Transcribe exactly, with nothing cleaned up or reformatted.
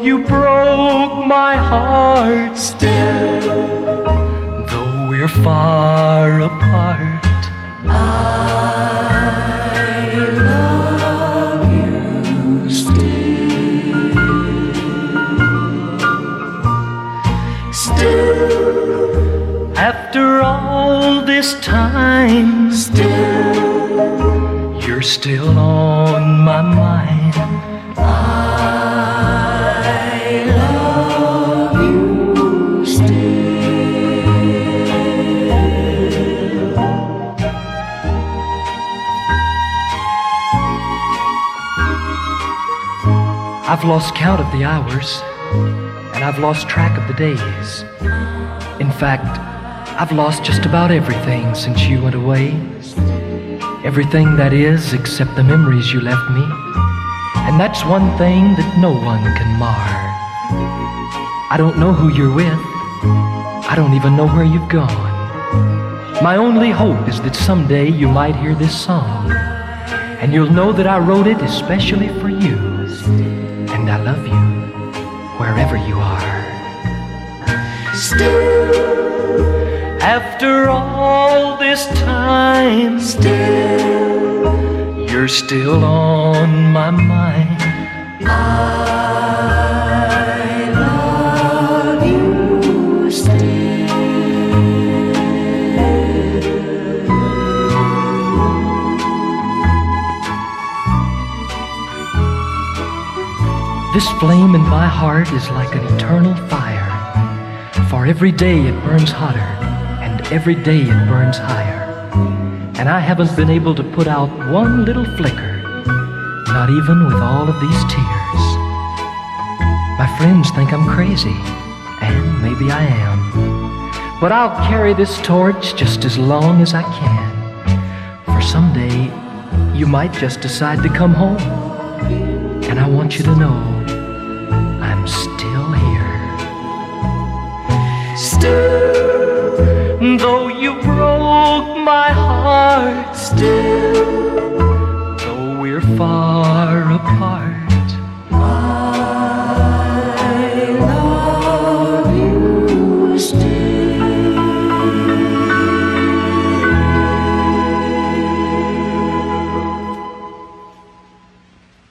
you broke my heart, still, though we're far apart, I love you still. Still, after all this time, still, you're still on my mind. I love you still. I've lost count of the hours, and I've lost track of the days. In fact, I've lost just about everything since you went away. Everything, that is, except the memories you left me. And that's one thing that no one can mar. I don't know who you're with. I don't even know where you've gone. My only hope is that someday you might hear this song, and you'll know that I wrote it especially for you. And I love you wherever you are. Still, after all this time, still, you're still on my mind. I love you still. This flame in my heart is like an eternal fire, for every day it burns hotter, and every day it burns higher. And I haven't been able to put out one little flicker, not even with all of these tears. My friends think I'm crazy, and maybe I am, but I'll carry this torch just as long as I can. For someday, you might just decide to come home, and I want you to know I'm still here. Still, though you broke my